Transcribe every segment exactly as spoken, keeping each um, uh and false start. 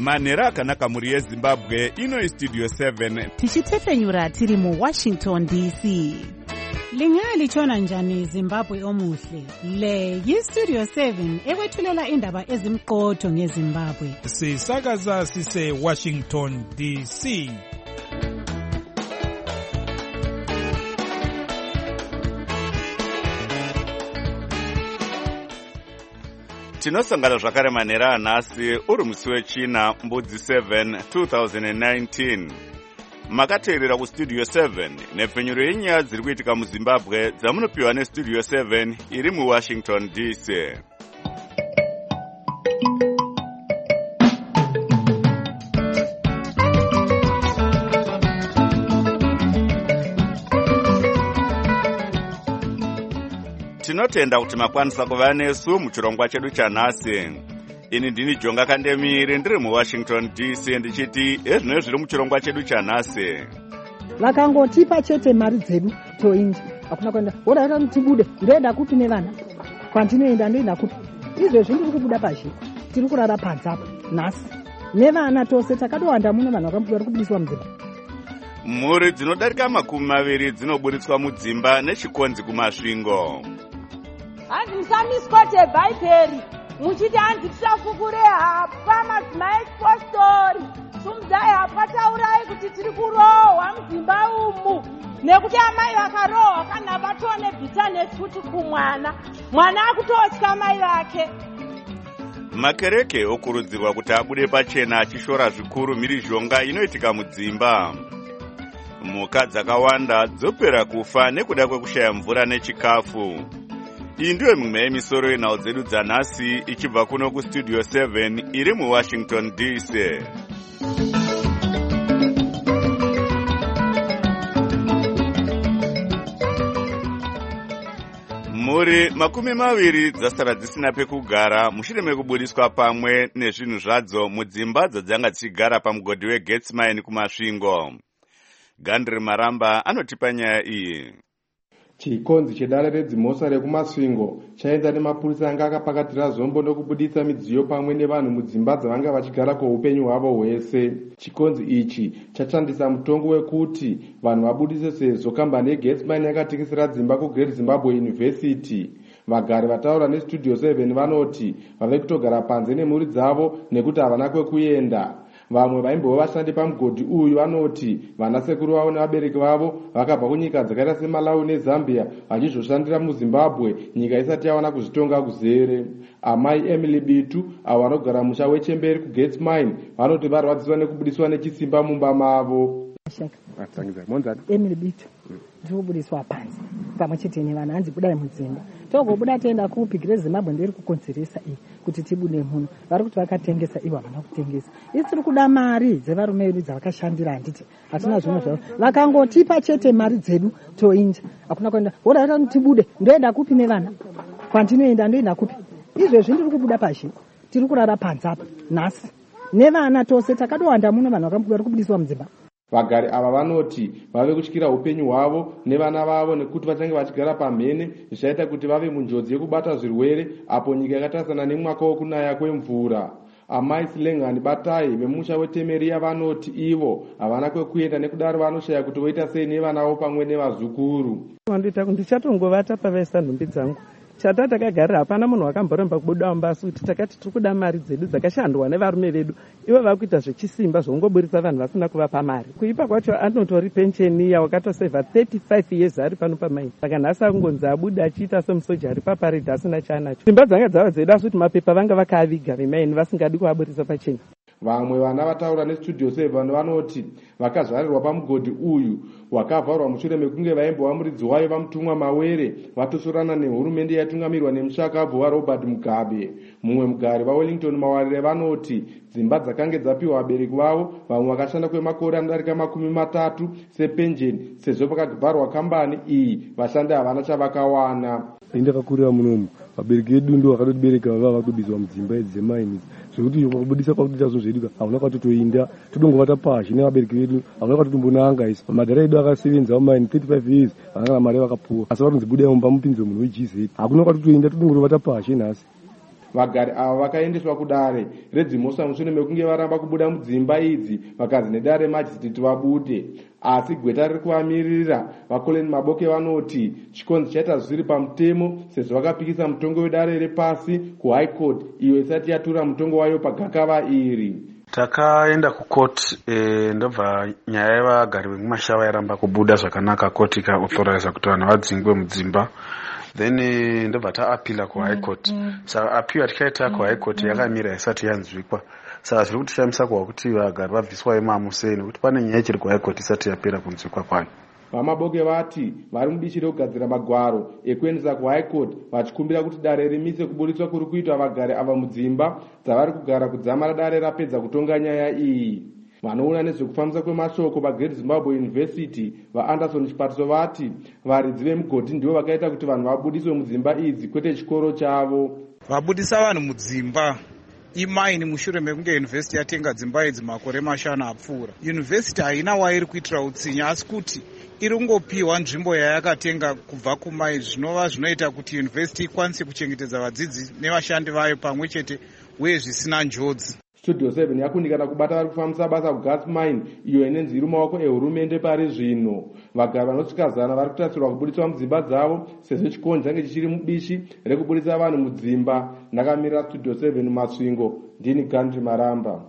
Manera akanaka muri yeZimbabwe, ino Studio seven. Tichitefenyura tiri mu Washington D C. Lingali chona njani Zimbabwe omuhle. Le yi Studio seven ekwethulela indaba ezimqotho ngeZimbabwe. Sisakaza sise Washington D C. Tinosangana zvakare Manera anhasi uri musi wechina mbudzi seven two thousand nineteen. Makateerera kuStudio seven nepfenyuro yenyaya dziri kuitika muZimbabwe dzamunopiwa neStudio seven iri muWashington D C. Tinotenda kuti makwanisa kuva nesu muchirongwa chedu chanhasi. Ini ndini Jonga Kandemiri ndiri muWashington D C ndichiti ezvino zviri muchirongwa chedu chanhasi. Vakangotipa chete mari dzedu toinja. Hakuna kwenda. Ora ora tibude. Ndoenda kupi nevana. Kwandinoenda ndoenda kupi. Izvezvi ndiri kubuda pashi. Tiri kurara panza nhasi. Nevana tose takatowanda muno vanhu vakambuda kubudiswa mudzimba. Mhuri dzinodarika makumi maviri dzinoburitswa mudzimba nechikonzi kumasvingo. Hanzi musamisikote bhaiperi muchiti hanzi tisafukure hapa madzimai postori sumudzai hapa taurai kuti tiri kurohwa mudzimba umu nekuti amai vakarohwa kana vatone bhitanesi kuti kumwana mwana akutotya mai vake. Makereke okurudzirwa kuti abude pachena achishora zvikuru mhirizhonga inoitika mudzimba. Mhuka dzakawanda dzopera kufa nekuda kwekushaya mvura nechikafu. Iyi ndiyo mimwe yemisoro yenhau dzedu dzanhasi ichibva kuno kuStudio seven iri muWashington D C. Mhuri makumi maviri dzasara dzisina pekugara mushure mekubudiswa pamwe nezvinhu zvadzo mudzimba dzadzanga dzichigara pamugodhi weGetsmine kumasvingo. Gandri Maramba anotipa nyaya iyi. Chikonzi chedare redzimosa rekumasvingo chaenza nemapurisa anga akapakatira zombo nokubuditsa midziyo pamwe nevanhu mudzimba dzavanga vachigara kweupenyu hwavo hwese. Chikonzi ichi chashandisa mutongo wekuti vanhu vabudise sezvo kambani yeGetsmine yakatekesera dzimba kuGreat Zimbabwe University. Vagari vataura neStudio seven vanoti vave kutogara panze nemhuri dzavo nekuti havana kwekuenda. Vamwe vaimbova vashandi pamugodhi uyu vanoti vanasekuru vavo nevabereki vavo vakabva kunyika dzakaita seMalawi neZambia vachizoshandira muZimbabwe nyika isati yawana kuzvitonga kuzere. Amai Emily Bitu avo vanogara musha wechemberi kuGetsmine vanoti varwadziswa nekubudiswa nechisimba mumba mavo. Emily Bitu ndiri kubudiswa panze pamwe chete nevanhu hanzi budai mudzimba. Togobuda toenda kupi Great Zimbabwe ndiri kukonzeresa iyi kuti tibude muno. Vari kuti vakatengesa ivo havana kutengesa. Isi tiri kuda mari dzevarume vedu dzavakashandira handiti. Hatina zvimwe zvavo. Vakangotipa chete mari dzedu toinja. Hakuna kwenda. Ora ora tibude. Ndoenda kupi nevana. Kwandinoenda ndoenda kupi. Izvezvi ndiri kubuda pashi. Tiri kurara panza nhasi. Nevana tose takatowanda muno vanhu vakambuda kubudiswa mudzimba. Vagari ava vanoti vave kutyira upenyu hwavo nevana vavo nekuti vachange vachigara pamhene zvichaita kuti vave munjodzi yekubata zvirwere apo nyika yakatasana nemwaka wokunaya kwemvura. Amai Silengani Batai vemusha weTemeria vanoti ivo havana kwekuenda nekudaro vanoshaya kuti voita sei nevana vavo pamwe nevazukuru. Wandoita kuti ndichatongovata pavaisa nhumbi dzangu. Chata takagarira hapana munhu wakamboremba kubuda mbasi kuti takati tiri kuda mari dzedu dzakashandwa nevarume vedu. Ivo vakuita zvechisimba zvongoburitsa vanhu vasina kuvapa mari. Kuipa kwacho anotori pensheni yawakatosevha thirty-five years ari pano pamaini. Saka nhasi akungonzi abuda achiita semusoja ari paparedhi asina chaanacho. Simba dzanga dzava dzedu asi kuti mapepa vanga vakaaviga vemaini vasingadi kuvaburitsa pachena. Vamwe vana vataura neStudio seven vanoti vakazvarirwa pamugodhi uyu wakavharwa mushure mekunge vaimbova muridzi wayo vamutumwa Mawere vatosorana nehurumende yatungamirwa nemushakabvu waRobert Mugabe. Mumwe mugari vaWellington Mawarire vanoti dzimba dzakange dzapiwa vabereki vavo vamwe vakashanda kwemakore anodarika makumi matatu sepenjeni sezvo pakavharwa kambani iyi vashandi havana chavakawana. Ndakakurira munomu vabereki vedu ndo vakatotibereka vava vakubiswa mudzimba dzemaini zvekuti vakubudisa kwakuita zvinhu zvedu havana kwatotoinda todongovata pashi nevabereki vedu havana kwatotombonanga isi madhara edu akasevenza vamaini thirty-five years vakanga mari vakapuwa asi vatonzi budai mumba mupinze munhu weGZ hakuna kwatotoinda todongovata pashi nhasi. vagari ava vakaendeswa kudare redzimosa mushure mekunge varamba kubuda mudzimba idzi vakazi nedare remajistreti vabude. Asi gweta riri kuvamirira vakoleni Maboke vanoti chikonzi chaita zviri pamutemo sezvo vakapikisa mutongo wedare repasi kuhigh court iyo isati yatura mutongo wayo pagakava iri. Takaenda kukoti e, ndobva nyaya yevagari vemumashawa yaramba kubuda zvakanaka, koti ikaauthoriza kuti vanhu vadzingwe mudzimba, then e, ndobva taapila kuhigh court. mm, mm. Saka appeal yatikaita kuhigh court yakamira isati yanzwikwa, saka zviri kutishamisa kwakuti vagari vabviswa imomo sei, nekuti pane nyaya ichiri kuhigh court isati yapera kunzwikwa kwayo. Vamaboke vati vari mubishi rekugadzira magwaro ekuendesa kuhigh court vachikumbira kuti dare rimise kuburitswa kuri kuitwa vagari ava mudzimba dzavari kugara kudzamara dare rapedza kutonga nyaya iyi. Vanoona nezvekufambisa kwemashoko paGreat Zimbabwe University vaAnderson Chipatiso vati varidzi vemugodhi ndivo vakaita kuti vanhu vabudiswe mudzimba idzi kwete chikoro chavo. Vabudisa vanhu mudzimba imaini mushure mekunge yunivhesiti yatenga dzimba idzi makore mashanu apfuura. Yunivhesiti haina wairi kuitira utsinya, asi kuti iri kungopiwa nzvimbo yayakatenga kubva kumai, zvinova zvinoita kuti yunivhesiti ikwanise kuchengetedza vadzidzi nevashandi vayo pamwe chete uye zvisina njodzi. Studio seven yakundikana kubata vari kufambisa basa kugas mine iyo inenzi iri mumaoko ehurumende pari zvino. Vagari vanosvika zana vari kutarisirwa kubudiswa mudzimba dzavo sezvo chikonzi change chichiri mubishi rekubudisa vanhu mudzimba. Ndakamirira Studio seven Masvingo, ndini Gandhi Maramba.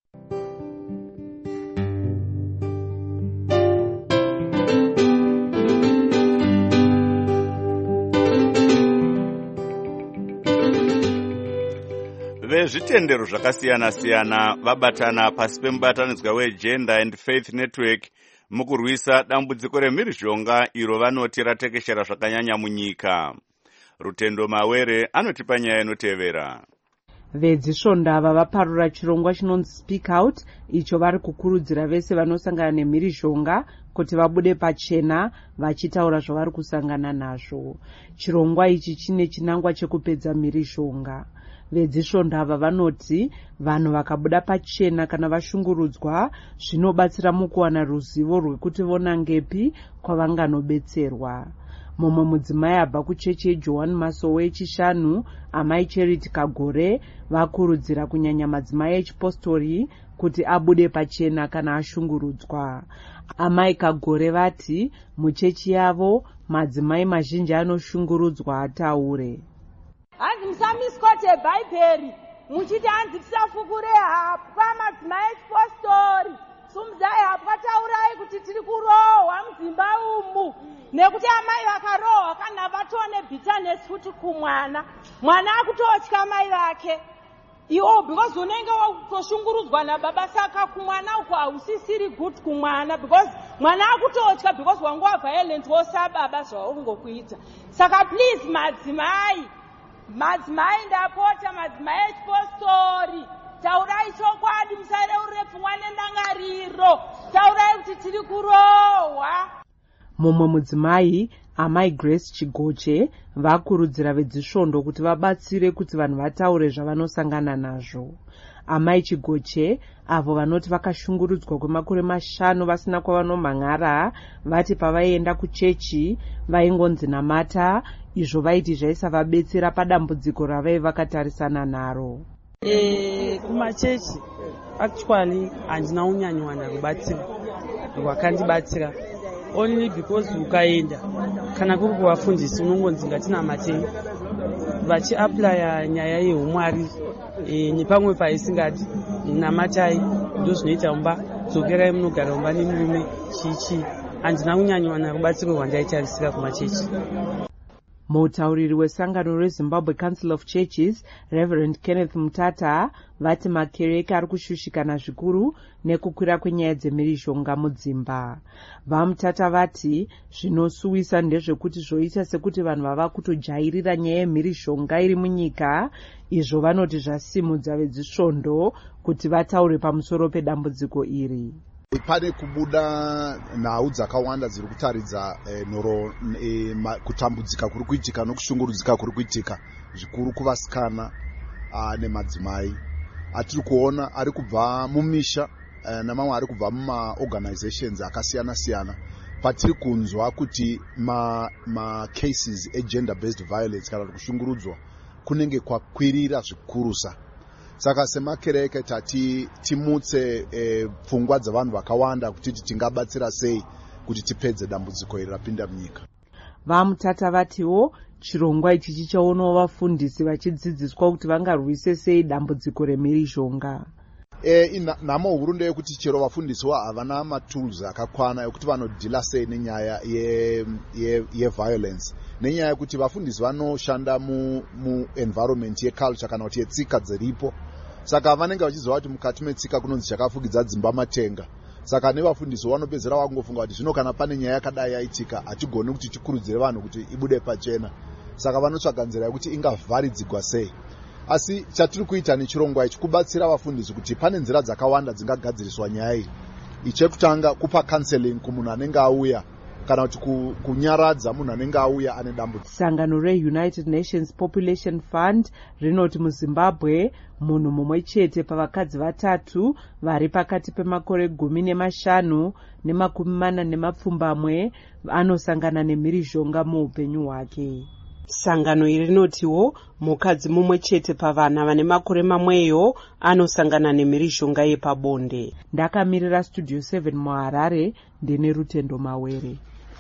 vezvitendero zvakasiyana-siyana vabatana pasi pemubatanidzwa weGender and Faith Network mukurwisa dambudziko remhirizhonga iro vanoti ratekeshera zvakanyanya munyika. Rutendo Mawere anotipa nyaya inotevera. Vedzisvondava vaparura chirongwa chinonzi Speak Out, icho vari kukurudzira vese vanosangana nemhirizhonga kuti vabude pachena vachitaura zvavari kusangana nazvo. Chirongwa ichi chine chinangwa chekupedza mhirizhonga. Vedzisvondava vanoti vanhu vakabuda pachena kana vashungurudzwa zvinobatsira mukuwana ruzivo rwekuti vona ngepi kwavanganobetserwa. Mumwe mudzimai abva kuchechi yeJohn Masowe echishanu, amai Charity Kagore, vakurudzira kunyanya madzimai echipostori kuti abude pachena kana ashungurudzwa. Amai Kagore vati muchechi yavo madzimai mazhinji anoshungurudzwa ataure. Hanzi musamiskote bhaibheri muchiti hanzi tisafukure hapwa madzimai echipostori, sumudzai hapwa taurai kuti tiri kurohwa mudzimba umu, nekuti amai vakarohwa kana vatone bitterness futi kumwana, mwana akutotya mai vake iwo because unenge wakutoshungurudzwa nababa, saka kumwana uko hausisiri good kumwana because mwana akutotya because wanga violent wosababa zvaungokuita. Saka please madzimai madzimai ndapota madzimai echipostori taurai chokwadi, musareurire pfungwa nendangariro, taurai kuti tiri kurohwa. Mumwe mudzimai amai Grace Chigoche vakurudzira vedzisvondo kuti vabatsire kuti vanhu vataure zvavanosangana nazvo. Amai Chigoche avo vanoti vakashungurudzwa kwemakore mashanu vasina kwavanomhan'ara vati pavaienda kuchechi vaingonzi namata, izvo vaiti zvaisavabetsera padambudziko ravai vakatarisana naro. E, kumachechi actually handina unyanyiwana rubatsiro rwakandibatsira, only because ukaenda kana kuri kuvafundisi unongonzi ngatinamatei vachiaplya nyaya yeumwari e, nepamwe paisingati namatai ndo zvinoita mumba dzokerai munogara mumba nemurume chichi. Handina unyanyiwana rubatsiro rwandaitarisira kumachechi. Mutauriri wesangano reZimbabwe Council of Churches, Reverend Kenneth Mutata, vati makereke ari kushushikana zvikuru nekukwira kwenyaya dzemhirizhonga mudzimba. VaMutata vati zvinosuwisa ndezvekuti zvoita sekuti vanhu vava kutojairira nyaya yemhirizhonga iri munyika, izvo vanoti zvasimudza vedzisvondo kuti vataure pamusoro pedambudziko iri. Pane kubuda nhau dzakawanda dziri kutaridza e, noro e, ma, kutambudzika kuri kuitika nokushungurudzika kuri kuitika zvikuru kuvasikana nemadzimai. Atiri kuona ari kubva mumisha e, namamwe ari kubva mumaorganizations akasiyana siyana. Patiri kunzwa kuti ma, ma cases e gender based violence kana kushungurudzwa kunenge kwakwirira zvikurusa. Saka semakereke tati timutse e, pfungwa dzavanhu vakawanda kuti tingabatsira sei kuti tipedze dambudziko iri rapinda munyika. Vamutata vatiwo chirongwa ichi chichaonawo vafundisi vachidzidziswa kuti vangarwise sei dambudziko remhirizhonga. E, nhamo huru ndeyekuti chero vafundisiwo havana matools akakwana ekuti vanodhila sei nenyaya yeviolence, nenyaya yekuti vafundisi vanoshanda muenvironment yeculture kana kuti yetsika dziripo. Saka vanenge vachiziva kuti mukati metsika kunonzi chakafukidza dzimba matenga. Saka nevafundisi vanopedzera vakungofunga kuti zvino kana pane nyaya yakadai yaitika hatigoni kuti tikurudzire vanhu kuti ibude pachena. Saka vanotsvaga nzira yekuti ingavharidzigwa sei. Asi chatiri kuita nechirongwa ichi kubatsira vafundisi kuti pane nzira dzakawanda dzingagadziriswa nyaya iyi. Ichekutanga kupa counseling kumunhu anenge auya kana kuti kunyaradza munhu anenge auya ane dambudziko. Sangano reUnited Nations Population Fund rinoti muZimbabwe munhu mumwe chete pavakadzi vatatu vari pakati pemakore gumi nemashanu nemakumi mana nemapfumbamwe anosangana nemhirizhonga muupenyu hwake. Sangano iri rinotiwo mukadzi mumwe chete pavana vane makore mamweyo anosangana nemhirizhonga yepabonde. Ndakamirira Studio seven muHarare ndine Rutendo Mawere.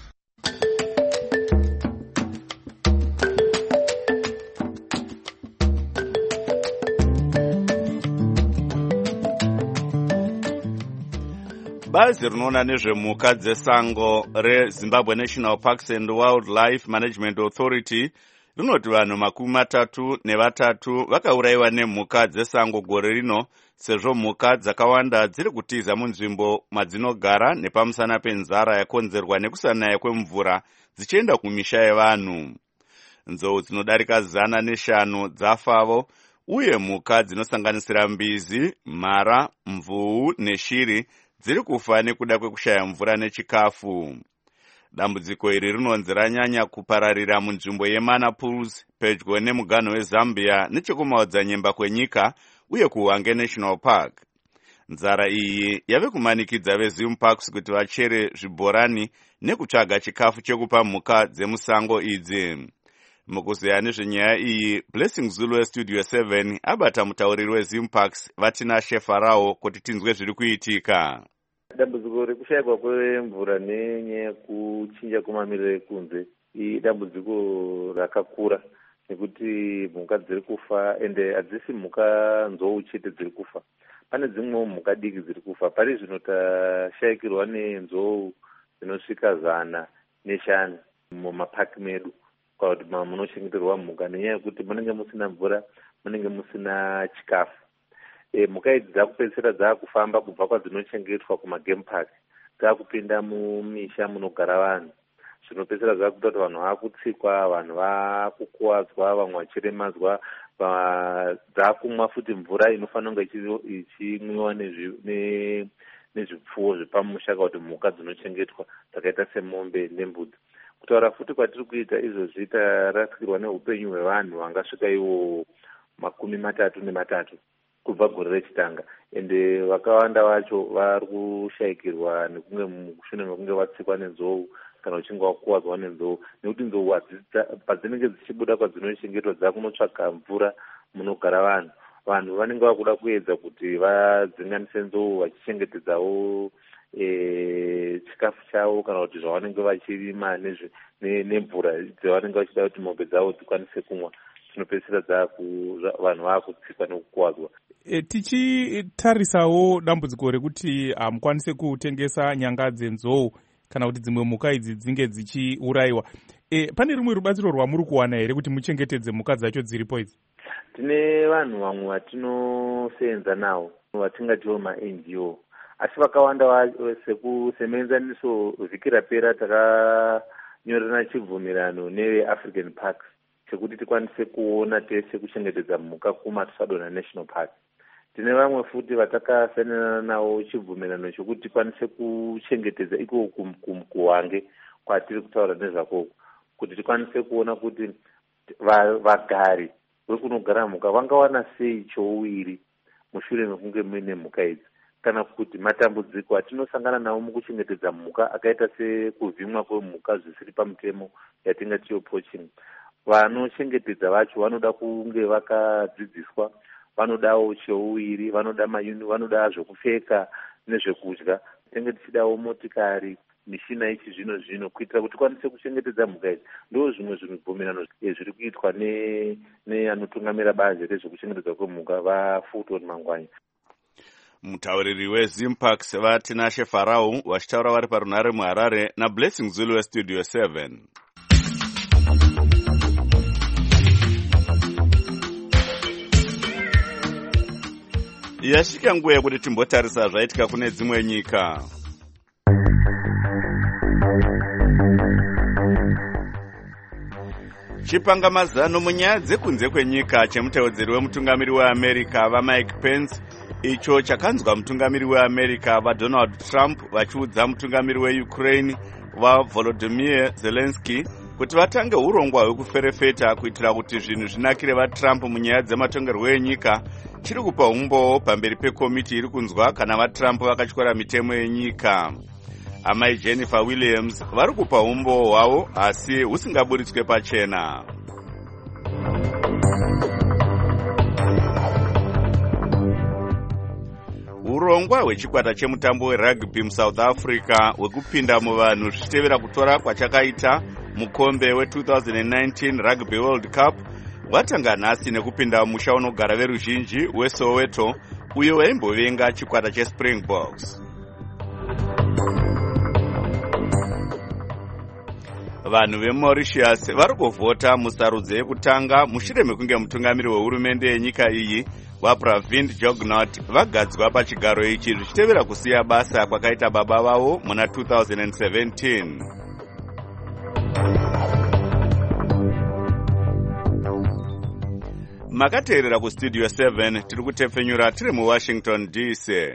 Bazi rinoona nezvemhuka dzesango reZimbabwe National Parks and Wildlife Management Authority rinoti vanhu makumi matatu nevatatu vakaurayiwa nemhuka dzesango gore rino, sezvo mhuka dzakawanda dziri kutiza munzvimbo madzinogara nepamusana penzara yakonzerwa nekusanaya kwemvura dzichienda kumisha yevanhu. Nzou dzinodarika zana neshanu dzafavo, uye mhuka dzinosanganisira mbizi, mhara, mvuu neshiri dziri kufa nekuda kwekushaya mvura nechikafu. Dambudziko iri rinonzi ranyanya kupararira munzvimbo yeMana Pools pedyo nemuganho weZambia nechekumaodzanyemba kwenyika uye kuHwange National Park. Nzara iyi yave kumanikidza veZimparks kuti vachere zvibhorani nekutsvaga chikafu chekupa mhuka dzemusango idzi. Mukuzeya nezvenyaya iyi, Blessing Zulu weStudio seven abata mutauriri weZimparks Vatina Shefarao kuti tinzwe zviri kuitika. Dambudziko rekushayikwa kwemvura nenyaya yekuchinja kwemamiriro ekunze idambudziko rakakura nekuti mhuka dziri kufa, ende hadzisi mhuka nzou chete dziri kufa, pane dzimwewo mhuka diki dziri kufa. Pari zvino tashayikirwa nenzou dzinosvika zana neshanu mumapaki medu kana kuti munochengeterwa mhuka, nenyaya yekuti munenge musina mvura, munenge musina chikafu. E, mhuka idzi dzakupedzisira dzakufamba kubva kwadzinochengetwa kumagame park dzakupinda mumisha munogara vanhu. Zvinopedzisira dzakuita kuti vanhu vakutsikwa, vanhu vakukuwadzwa, vamwe vachiremadzwa, dzakumwa futi mvura inofanira kunge ichimwiwa nezvipfuwo zvepamusha kana kuti mhuka dzinochengetwa dzakaita semombe nembudzi. Kutaura futi kwatiri kuita izvozvi tarasikirwa neupenyu hwevanhu vangasvika ivo makumi matatu nematatu kubva gore rechitanga, ende vakawanda vacho vari kushayikirwa nekunge mushure mekunge vatsikwa nenzou kana uchinge wakuwadzwa nenzou, nekuti nzou padzinenge dzichibuda kwadzinochengetwa dzakunotsvaga mvura munogara vanhu. Vanhu vanenge vakuda kuedza kuti vadzinganise nzou vachichengetedzawo e, chikafu chavo kana kuti zvavanenge vachirima nemvura dzavanenge vachida kuti mombe dzavo dzikwanise kumwa. Zvinopedzisira vanhu vakutsikwa nekukuwadzwa. E, tichitarisawo dambudziko rekuti hamukwanise kutengesa nyanga dzenzou kana kuti dzimwe mhuka idzi dzinge dzichiurayiwa. E, pane rimwe rubatsiro rwamuri kuwana here kuti muchengetedze mhuka dzacho dziripo idzi? Tine vanhu vamwe vatinosenza navo vatingatiwo ma-N G O, asi vakawanda semuenzaniso vhiki rapera takanyorerana chibvumirano neveAfrican Parks chekuti tikwanise kuona tese kuchengetedza mhuka kuMatusadona National Park. Tine vamwe futi vatakasainirana navo chibvumirano chekuti tikwanise kuchengetedza iko kuHwange kwatiri kutaura nezvakoko, kuti tikwanise kuona kuti vagari vekunogara mhuka vangawana sei chouwiri mushure mekunge muine mhuka idzi, kana kuti matambudziko atinosangana nawo mukuchengetedza mhuka akaita sekuvhimwa kwemhuka zvisiri pamutemo yatingatiyo poaching. vanochengetedza vacho vanoda kunge vakadzidziswa, vanodawo cheuviri, vanoda mayuni, vanoda zvokupfeka nezvekudya. Tinenge tichidawo motikari, mishina yechizvino zvino kuitira kuti tikwanise kuchengetedza mhuka idzi. Ndo zvimwe zvibvumirano zviri kuitwa neanotungamira bazi rezvekuchengetedzwa kwemhuka vaFulton Mangwanya. Mutauriri weZimpax vaTinashe Farau vachitaura vari parunare muHarare naBlessing Zulu weStudio seven. Yasvika nguva yekuti timbotarisa zvaitika kune dzimwe nyika. Chipangamazano munyaya dzekunze kwenyika chemutevedzeri wemutungamiri weAmerica vaMike Pence, icho chakanzwa mutungamiri weAmerica vaDonald Trump vachiudza mutungamiri weUkraine vaVolodymyr Zelensky kuti vatange urongwa hwekuferefeta kuitira kuti zvinhu zvinakire vaTrump munyaya dzematongerwo enyika, chiri kupa umbowo pamberi pekomiti iri kunzwa kana vaTrump vakatyora mitemo yenyika. Amai Jennifer Williams vari kupa umbowo hwavo asi husingaburitswe pachena. Urongwa hwechikwata chemutambo werugby muSouth Africa hwekupinda muvanhu zvichitevera kutora kwachakaita mukombe we-twenty nineteen Rugby World Cup hwatanga nhasi nekupinda musha unogara veruzhinji weSoweto uyo waimbovenga chikwata cheSpringboks. Vanhu veMauritius vari kuvhota musarudzo yekutanga mushure mekunge mutungamiri wehurumende yenyika iyi vaPravind Jugnauth vagadzwa pachigaro ichi zvichitevera kusiya basa kwakaita baba vavo muna two thousand seventeen. Makateerera kuStudio seven tiri kutepfenyura tiri muWashington D C.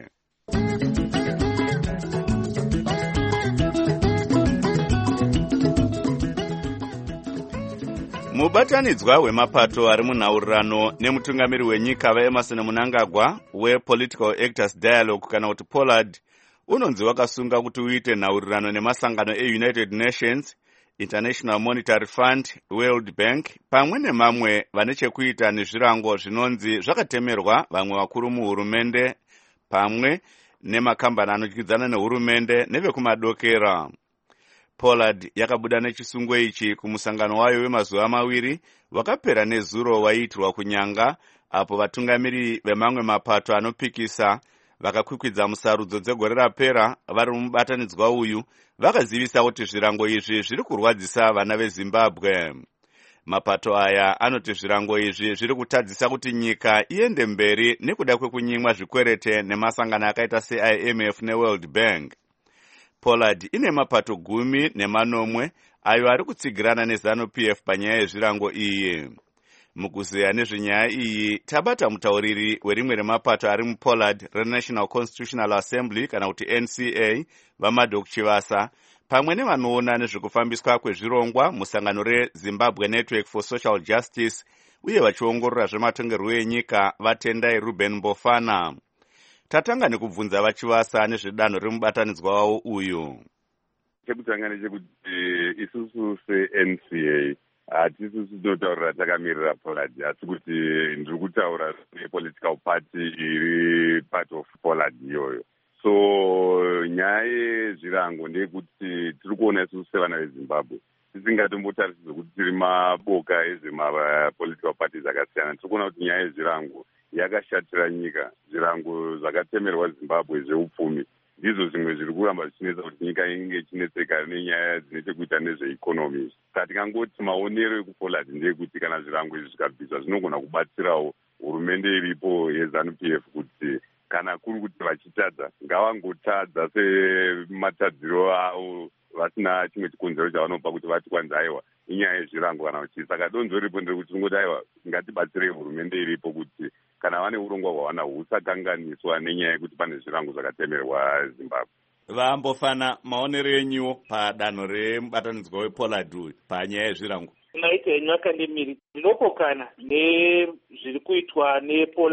Mubatanidzwa wemapato ari munhaurirano nemutungamiri wenyika vaEmerson Mnangagwa wePolitical Actors Dialogue kana kuti Pollard unonzi wakasunga kuti uite nhaurirano nemasangano eUnited Nations, International Monetary Fund, World Bank pamwe nemamwe vane chekuita nezvirango zvinonzi zvakatemerwa vamwe vakuru muhurumende pamwe nemakambani anodyidzana nehurumende nevekumadokera. Pollard yakabuda nechisungo ichi kumusangano wayo wemazuva maviri wakapera nezuro waiitirwa kunyanga, apo vatungamiri vemamwe mapato anopikisa vakakwikwidza musarudzo dzegore rapera vari mubatanidzwa uyu vakazivisa kuti zvirango izvi zviri kurwadzisa vana veZimbabwe. Mapato aya anoti zvirango izvi zviri kutadzisa kuti nyika iende mberi nekuda kwekunyimwa zvikwerete nemasangano akaita seI M F neWorld Bank. Pollard ine mapato gumi nemanomwe ayo ari kutsigirana neZanu-P F panyaya yezvirango iyi. Mukuzeya nezvenyaya iyi tabata mutauriri werimwe remapato ari muPollard reNational Constitutional Assembly kana kuti N C A vaMadok Chivasa pamwe nevanoona nezvekufambiswa kwezvirongwa musangano reZimbabwe Network for Social Justice uye vachiongorora zvematongerwo enyika vaTendai Ruben Mbofana. Tatanga nekubvunza vaChivasa nezvedanho remubatanidzwa wavo uyu. Chekutanga ndechekuti isusu se-N C A hatisi tinotaurira takamirira Pollard asi kuti ndiri kutaura nepolitical party iri part of Pollard iyoyo. So nyaya yezvirango ndeyekuti tiri kuona isusu sevana veZimbabwe tisingatombotarisirwe kuti tiri maboka ezvemapolitical parties akasiyana. Tiri kuona kuti nyaya yezvirango yakashatira nyika. Zvirango zvakatemerwa Zimbabwe zveupfumi ndizvo zvimwe zviri kuramba zvichinetsa kuti nyika inge ichinetseka nenyaya dzine chekuita nezveikonomi. Saka tikangoti maonero ekuPollard ndeyekuti kana zvirango izvi zvikabviswa zvinogona kubatsirawo hurumende iripo yeZanu-P F kuti kana kuri kuti vachitadza ngavangotadza sematadziro avo vasina chimwe chikonzero chavanopa kuti vati kwanzi aiwa inyaya yezvirango kana kuti. Saka donzo ripo nderekuti tingoti aiwa ngatibatsire hurumende iripo kuti kana vane urongwa hwavana husakanganiswa nenyaya yekuti pane zvirango zvakatemerwa Zimbabwe. Vambofana maonero enyu padanho remubatanidzwa wePollard panyaya yezvirango. Naita henyu akandemiri ndinopokana nezviri kuitwa nePollard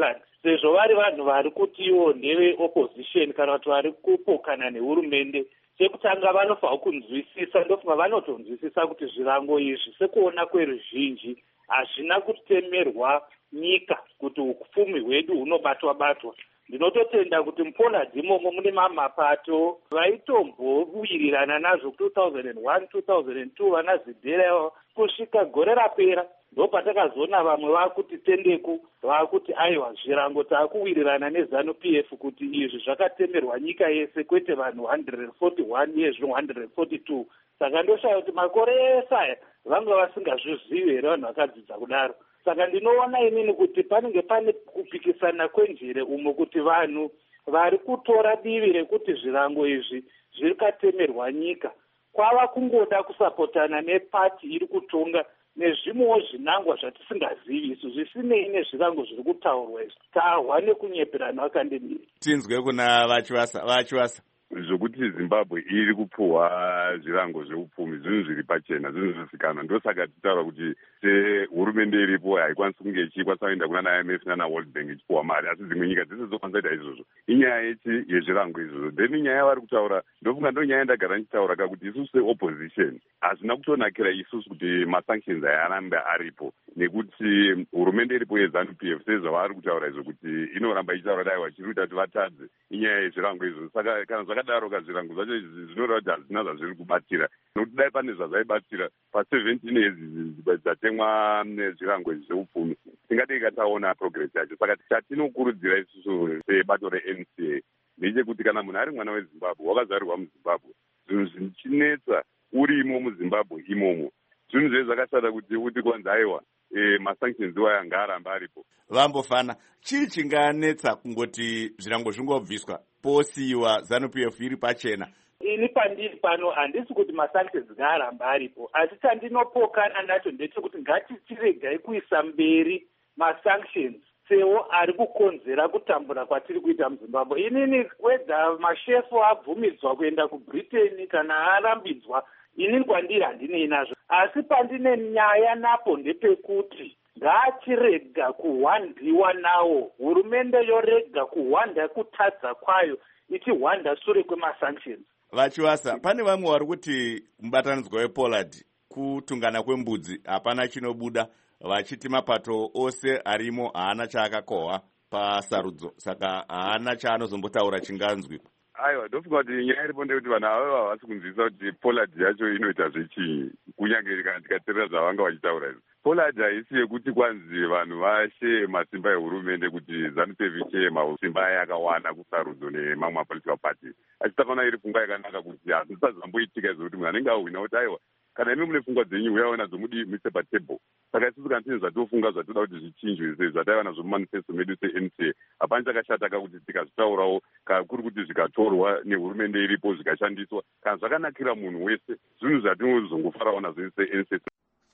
sezvo vari vanhu vari kutiwo ndeve opposition kana kuti vari kupokana nehurumende, chekutanga vanofanira kunzwisisa, ndofunga vanotonzwisisa kuti zvirango izvi sekuona kweruzhinji hazvina kutemerwa nyika kuti upfumi hwedu hunobatwa batwa. Ndinototenda kuti muPoland imomo mune mamapato vaitombowirirana nazvo two thousand one two thousand two vana Zidera kusvika gore rapera ndopatakazoona vamwe vakuti tendeku vakuti aiwa zvirango taakuwirirana neZANU P F kuti izvi zvakatemerwa nyika yese kwete vanhu one hundred forty one yezvino one hundred forty two. Saka ndoshaya kuti makore ese aya vanga vasingazvizivi here vanhu vakadzidza kudaro. Saka ndinoona inini kuti panenge pane kupikisana kwenjere umo kuti vanhu vari kutora divi rekuti zvirango izvi zvirikatemerwa nyika kwava kungoda kusapotana nepati iri kutonga nezvimwewo zvinangwa zvatisingazivi isu zvisinei nezvirango zviri kutaurwa izvi. Tahwa nekunyeperana vakandemiri. Tinzwe kuna Vachivasa. Vachivasa zvokuti Zimbabwe iri kupfuwa zvirango zveupfumi zvinhu zviri pachena, zvinhu zvisikana. Ndosaka tichitaura kuti sehurumende iripo haikwanisi kunge ichikwanisa kuenda kuna I M F nana World Bank ichipuwa mari, asi dzimwe nyika dzese dzokwanisa kuita izvozvo. Inyaya yechi yezvirango izvozvo. Then nyaya yavari kutaura, ndofunga ndo nyaya yandagara ndichitaura kakuti isusu seopposition hazvina kutonakira isusu kuti masanctions aya arambe aripo, nekuti hurumende iripo yeZANU P F sezvavari kutaura izvo kuti inoramba ichitaura dai vachiri kuita kuti vatadze inyaya yezvirango izvo. Saka kana zvakadaro kazvirango zvacho zvinoreva kuti hazvina zvazviri kubatira, nokuti dai pane zvazvaibatira paseventeen edzi dzatemwa nezvirango izvi zveupfumi tingadei kataona progress yacho. Saka chatinokurudzira isusu sebato reN C A ndechekuti kana munhu ari mwana weZimbabwe wakazarirwa muZimbabwe, zvinhu zvichinetsa urimo muZimbabwe imomo, zvinhu zve zvakashata kuti kuti kwanzi aiwa e, masanctions waya ngaaramba aripo. Vambofana chii chinganetsa kungoti zvirango zvingobviswa posiwa ZANU P F iri pachena? Ini pandiri pano handisi kuti masanctions ngaaramba aripo, asi chandinopokana nacho ndechekuti ngatichiregai kuisa mberi masanctions sewo ari kukonzera kutambura kwatiri kuita muZimbabwe. Inini wedha mashefu abvumidzwa kuenda kuBritain kana arambidzwa, inini kwandiri handinei nazvo, asi pandine nyaya napo ndepekuti ngachirega kuhwandiwa nawo, hurumende yorega kuhwanda kutadza kwayo ichihwanda sure kwemasanctions. Vachivasa, pane vamwe vari kuti mubatanidzwa wePoland kutungana kwembudzi hapana chinobuda, vachiti mapato ose arimo haana chaakakohwa pasarudzo, saka haana chaanozombotaura chinganzwi. Aiwa, ndofunga kuti nyaya iripo ndekuti vanhu ava havasi kunzwisisa kuti Poland yacho inoita zvechii, kunyange kana tikateerera zvavanga vachitaura izvo. Poland haisi yekuti kwanzi vanhu vashe masimba ehurumende kuti ZANU P F ishe masimba yakawanda kusarudzo nemamwe mapolitical parties. Achitafanira iri pfungwa yakanaka kuti hazvisazamboitika izvo kuti munhu anenge ahwina kuti aiwa kana imi mune pfungwa dzenyu uyawo nadzo mudi mise patable. Saka isusu kana tine zvatofunga zvatoda kuti zvichinjwe zvataiva nazvo mumanifesto medu seN C A, hapana chakashata kakuti tikazvitaurawo kuri kuti zvikatorwa nehurumende iripo zvikashandiswa kana zvakanakira munhu wese, zvinhu zvatinozongofarawo nazvo seN C A.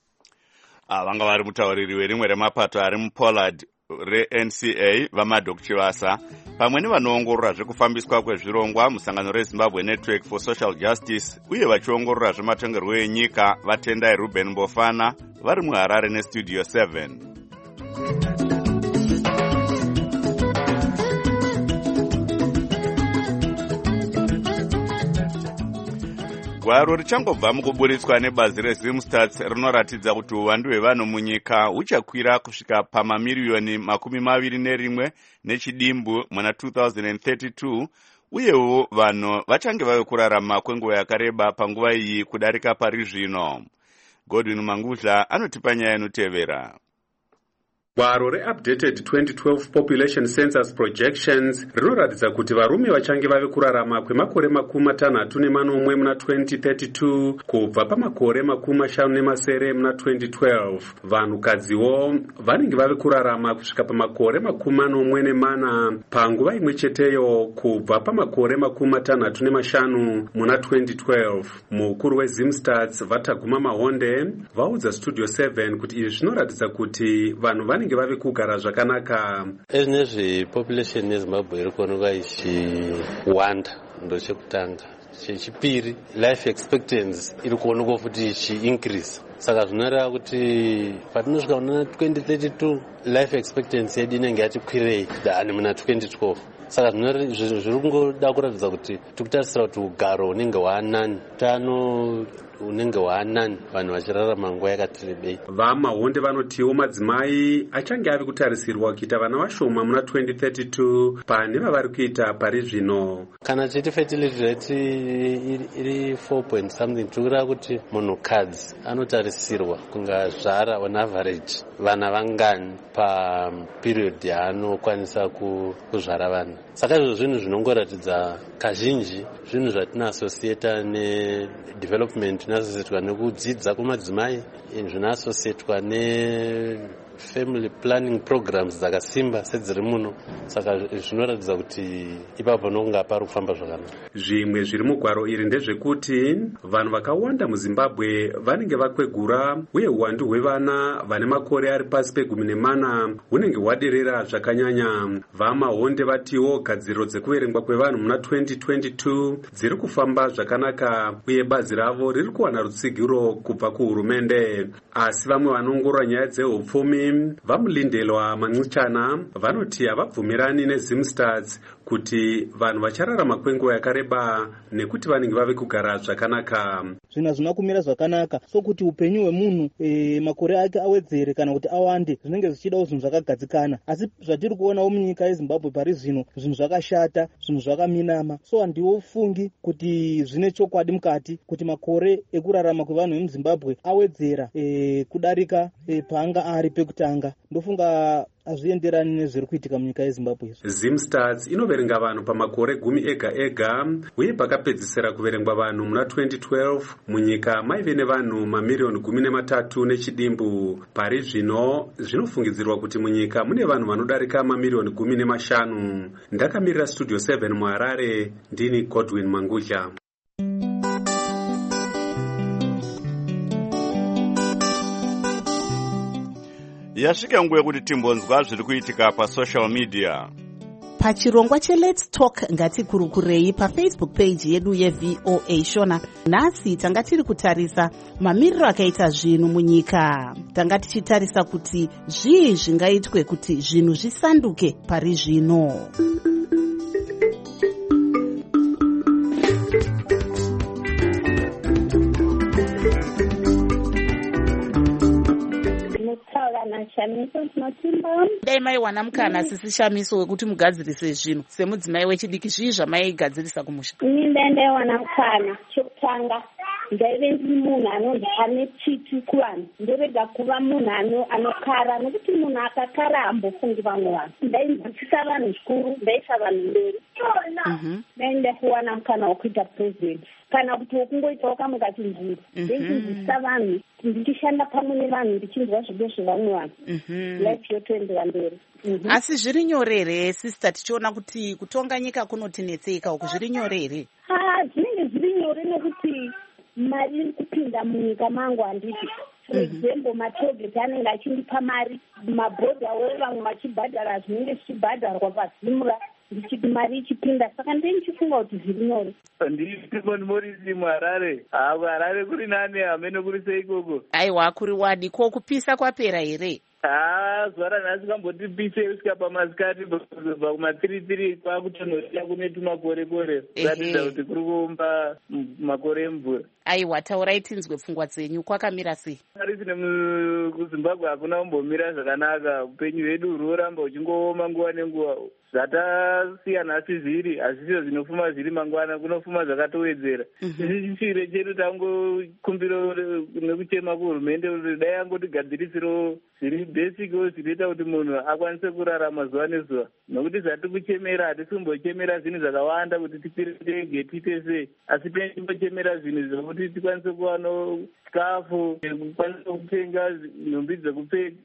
Ah, vanga vari mutauriri werimwe remapato ari muPoland reN C A vaMadok Chivasa pamwe nevanoongorora zvekufambiswa kwezvirongwa musangano reZimbabwe Network for Social Justice uye vachiongorora zvematongerwo enyika vatendai Ruben Mbofana vari muHarare neStudio seven. Gwaro richangobva mukuburitswa nebazi reZimstats rinoratidza kuti uwandu hwevanhu munyika huchakwira kusvika pamamiriyoni makumi maviri nerimwe nechidimbu muna two thousand thirty-two, uyewo vanhu vachange vave kurarama kwenguva yakareba panguva iyi kudarika pari zvino. Godwin Mangudla anotipa nyaya inotevera. Gwaro re-Updated twenty twelve Population Census Projections rinoratidza kuti varume vachange vave kurarama kwemakore makumi matanhatu nemanomwe muna twenty thirty-two kubva pamakore makumi mashanu nemasere muna twenty twelve. Vanhukadziwo vanenge vave kurarama kusvika pamakore makumi manomwe nemana panguva imwe cheteyo kubva pamakore makumi matanhatu nemashanu muna twenty twelve. Mukuru weZimstats Vataguma Mahonde vaudza Studio seven kuti izvi zvinoratidza kuti vanhu vanenge vave kugara zvakanaka. Ezvinezvi population yeZimbabwe iri kuonekwa ichiwanda ndochekutanga. chechipiri life expectancy iri kuonekwa futi ichiincrease. Saka zvinoreva kuti patinosvika muna twenty thirty-two life expectancy yedu inenge yatikwirei than muna twenty twelve. Saka zviri kungoda kuratidza kuti tikutarisira kuti ugaro hunenge hwaanani, utano unenge hwaanani, vanhu vachirarama nguva yakati rebei. Vamahonde vanotiwo madzimai achange ave kutarisirwa kuita vana vashoma muna twenty thirty-two pane vavari kuita pari zvino. Kana tichiti fertility rate iri four point something, tikureva kuti munhukadzi anotarisirwa kunga zvara on average vana vangani paperiod yaanokwanisa kuzvara vana. Saka izvo zvinhu zvinongoratidza kazhinji zvinhu zvatinoasosieta nedevelopment, zvinoasosietwa nekudzidza kwemadzimai, zvinoasosietwa nefamily planning programs dzakasimba sedziri muno. Saka zvinoratidza kuti ipapo ndokunga pari kufamba zvakanaka. Zvimwe zviri mugwaro iri ndezvekuti vanhu vakawanda muZimbabwe vanenge vakwegura uye uwandu hwevana vane makore ari pasi pegumi nemana hunenge hwaderera zvakanyanya. Vamahonde vatiwo gadziriro dzekuverengwa kwevanhu muna twenty twenty-two dziri kufamba zvakanaka uye bazi ravo riri kuwana rutsigiro kubva kuhurumende. Asi vamwe vanongorora nyaya dzehupfumi vamulindelwa Manxichana vanoti havabvumirani neZimstats kuti vanhu vachararama kwenguva yakareba nekuti vanenge vave kugara zvakanaka. Zvinhu hazvina kumira zvakanaka, sokuti upenyu hwemunhu e, makore ake awedzere kana kuti awande zvinenge zvichidawo zvinhu zvakagadzikana. Asi zvatiri kuonawo munyika yeZimbabwe pari zvino zvinhu zvakashata, zvinhu zvakaminama. So handiwo fungi kuti zvine chokwadi mukati kuti makore ekurarama kwevanhu vemuZimbabwe awedzera e, kudarika e, paanga ari pekutanga. Ndofunga hazvienderani nezviri kuitika munyika yeZimbabwe. Zimstats inoverenga vanhu pamakore gumi ega ega uye pakapedzisira kuverengwa vanhu muna twenty twelve munyika maive nevanhu mamiriyoni gumi nematatu nechidimbu. Pari zvino zvinofungidzirwa kuti munyika mune vanhu vanodarika mamiriyoni gumi nemashanu. Ndakamirira Studio seven muHarare, ndini Godwin Mangudya. Yasvika nguva yekuti timbonzwa zviri kuitika pasocial media. Pachirongwa cheLet's Talk ngatikurukurei pafacebook page yedu yeV O A Shona. Nhasi tanga tiri kutarisa mamiriro akaita zvinhu munyika. Tanga tichitarisa kuti zvii zvingaitwe kuti zvinhu zvisanduke pari zvino. Dai maiwana mukana sisi Shamiso wekuti mugadzirise zvinhu semudzimai wechidiki, zvii zvamaigadzirisa kumusha? Ini ndaiwana mukana chokutanga ndaive ndiri munhu anonzi ane tsitsi kuvanhu, ndorega kuva munhu anokara, nokuti munhu akakara hambofungi vamwe vanhu. Ndainzwisisa vanhu zvikuru, ndaisa vanhu mberi. Dai ndaiwana mukana wekuita president kana kuti wokungoitawo kamwe kachinzviri, ndaizinzwisisa vanhu, ndichishanda pamwe nevanhu, ndichinzwa zvido zvevamwe vanhu, life yotoendera mberi. Asi zviri nyorere sister, tichiona kuti kutonga nyika kunotinetseka uku, zviri nyorere? Ah, zvinenge zviri nyore nekuti mari iri kupinda munyika mangu handiti. For example, matogeti anenge achindipa mari, mabhodha wevamwe vachibhadhara zvinenge zvichibhadharwa pazimura, ndichiti mari ichipinda. Saka ndinichifunga kuti zviri nyore. Ndiri Morisi muHarare. Ah, Harare kuri nani, hamene kuri seikoko? Aiwa, kuri wadi. Ko kupisa kwapera here? Ah, zuva ranhasi kwambotipise kusvika pamasikati kubva kumatiri tiri kwakutonhorera kune tumakore kore kuratidza kuti kuri kuumba makore emvura. Aiwa, taurai tinzwe pfungwa dzenyu, kwakamira sei? Arisi nemuZimbabwe hakuna kumbomira zvakanaka, upenyu hwedu huroramba huchingooma nguva nenguva. Zvatasiya nhasi zviri hazvisizvo zvinofuma zviri mangwana, kunofuma zvakatowedzera. Isi chiro chedu tangokumbira nekuchema kuhurumende kuti dai angotigadzirisiro zviri basic zvinoita kuti munhu akwanise kurarama zuva nezuva, nokuti zvati kuchemera hatisi kumbochemera zvinhu zvakawanda kuti tikwire ndege tiite sei, asi tichimbochemera zvinhu zvokuti tikwanise kuwanawo chikafu, kukwanisa kutenga nhumbi dzekupfeka,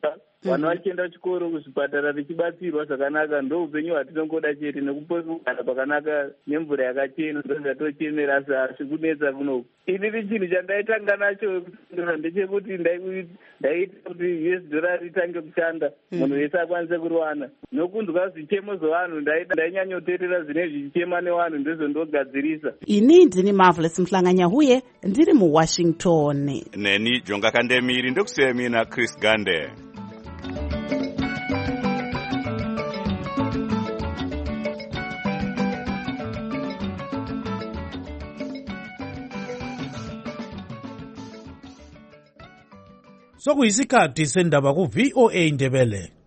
vana vachienda chikoro kuzvipatara vichibatsirwa zvakanaka ndo upenyu hwatinongoda chete nekupokugara pakanaka nemvura yakachena ndo zvatochemera asi hazvi kunetsa kunoku. inini chinhu chandaitanga nacho kusindira ndechekuti ndaita kuti U S dollar ritange kushanda munhu wese akwanise kuriwana nokunzwa zvichemo zvevanhu ndainyanyoteerera zvine zvichema nevanhu ndozvondogadzirisa. ini ndini Marvelous Mhlanganyahuye ndiri muWashington. neni Jonga Kandemiri ndokusemina Chris Gande. sokuyisikhathi sendaba ku V O A Ndebele.